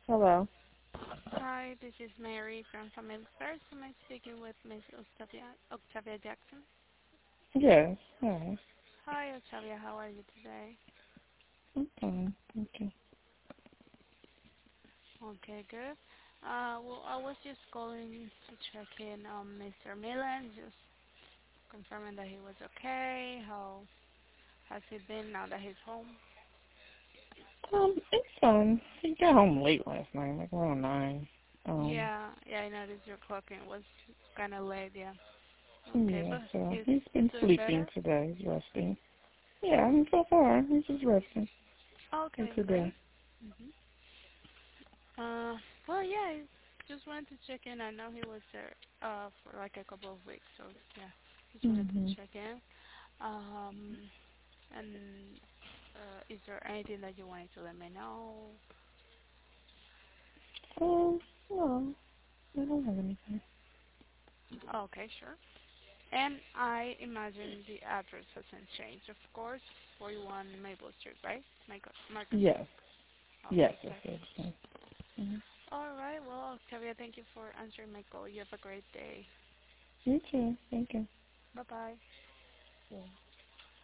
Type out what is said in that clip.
Hello. Hi, this is Mary from Family First. Am I speaking with Miss Octavia Jackson? Yes. Hi. Hi, Octavia. How are you today? I'm fine. Okay. Okay, good. Well, I was just calling to check in on Mr. Milan, just confirming that he was okay. How has he been now that he's home? It's fun. He got home late last night, like around 9. Um, Yeah, I noticed your clocking was kind of late. Yeah. Okay, yeah, but so he's he's he's been doing sleeping better. today, resting. Yeah, I mean, so far, he's just resting for Okay, today. great. Mhm. Well, yeah, I just wanted to check in. I know he was there for like a couple of weeks, so yeah, just wanted to Mm-hmm. check in. Um, and is there anything that you wanted to let me know? No, I don't have anything. Okay, sure. And I imagine the address hasn't changed, of course. 41 Maple Street, right? Marcus Street. Yes. Yes, Okay, yes, yes. perfect. Yes. Mm-hmm. All right. Well, Octavia, thank you for answering my call. You have a great day. You too. Thank you. Bye bye. Yeah.